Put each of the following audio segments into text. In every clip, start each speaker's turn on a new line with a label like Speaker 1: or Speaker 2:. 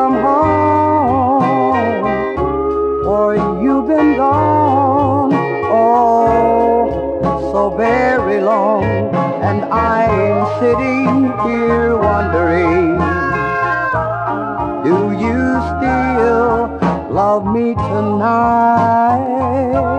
Speaker 1: come home, for you've been gone, oh, so very long. And I'm sitting here wondering, do you still love me tonight?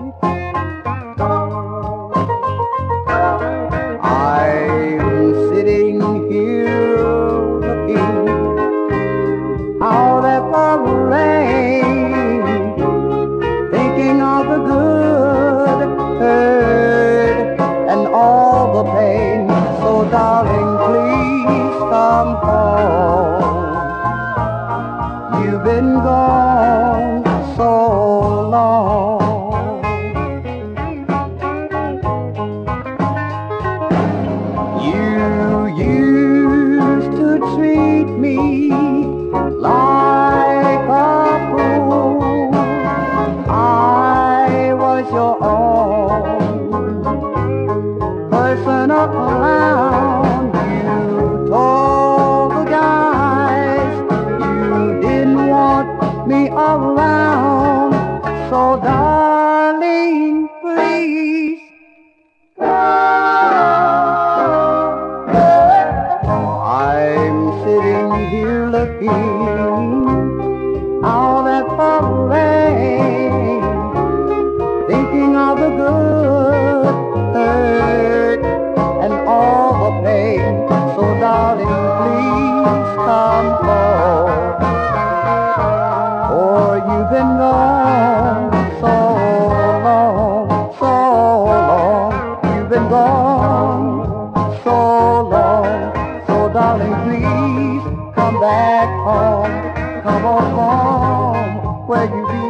Speaker 1: I'm sitting here looking out at the rain, thinking of the good, hurt, and all the pain. So darling, please come home. You've been gone so long. You used to treat me like a fool. I was your own personal clown. You told the guys you didn't want me around. So darling, please I'm sitting here looking out at the rain, thinking of the good, hurt, and all the pain. So darling, please come home, for you've been gone so long, so long. You've been gone so long. So darling, please come back home. Come on home where you belong.